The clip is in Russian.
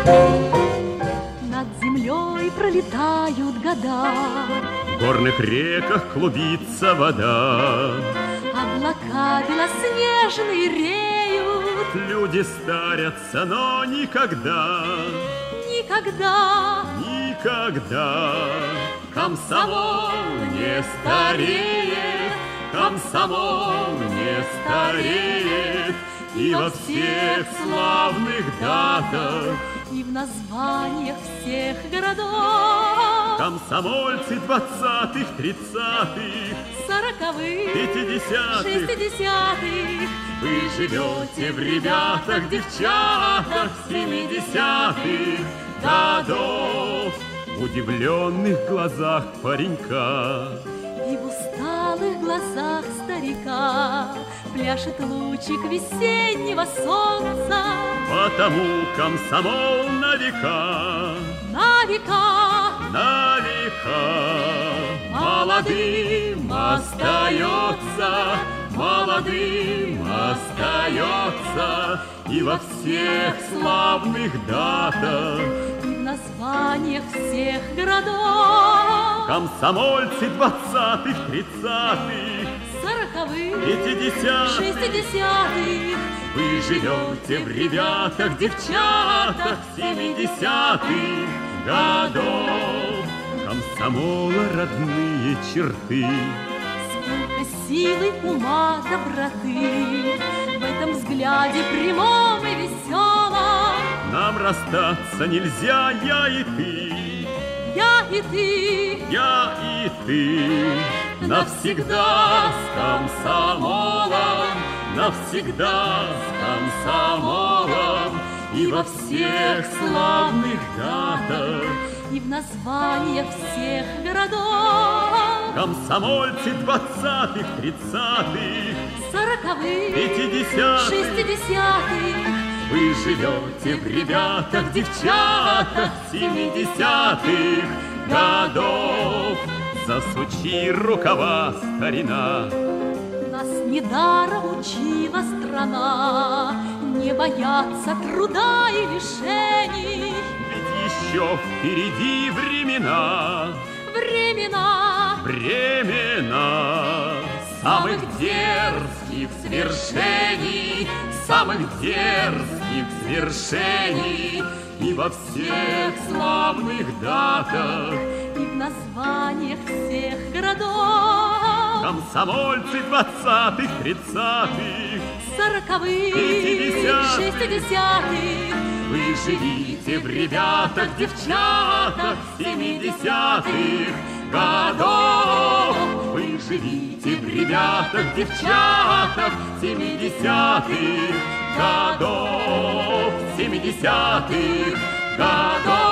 Над землей пролетают года, В горных реках клубится вода, облака белоснежные реют. люди старятся, но никогда, Никогда никогда комсомол не стареет, комсомол не стареет. И во всех славных датах, и в названиях всех городов, комсомольцы 20-х, 30-х, 40-х, 50-х, 60-х. вы живете в ребятах, девчатах 70-х годов, в удивленных глазах паренька И в усталых глазах старика пляшет лучик весеннего солнца. потому комсомол на века, На века на века молодым остается, молодым остается. И во всех славных датах и в названиях всех городов, комсомольцы 20-х, 30-х, 40-х, 50-х, 60-х. вы живете в ребятах, девчатах 70-х годов. Комсомола родные черты, Сколько силы, ума, доброты в этом взгляде прямом и веселом. нам расстаться нельзя, я и ты, Я и ты, я и ты. Навсегда с комсомолом, навсегда с комсомолом. И во всех славных датах и в названиях всех городов, комсомольцы 20-х, 30-х, 40-х, 50-х, 60-х. вы живете в ребятах, девчатах 70-х годов. Засучи рукава, старина, Нас недаром учила страна не бояться труда и лишений. ведь еще впереди времена, Времена времена самых дерзких свершений, самых дерзких свершений. И во всех славных датах и в названиях всех городов, комсомольцы 20-х, 30-х, 40-х, 50-х. 60-х. вы живите в ребятах, девчатах 70-х годов. Вы живите в ребятах, девчатах 70-х годов, 70-х годов.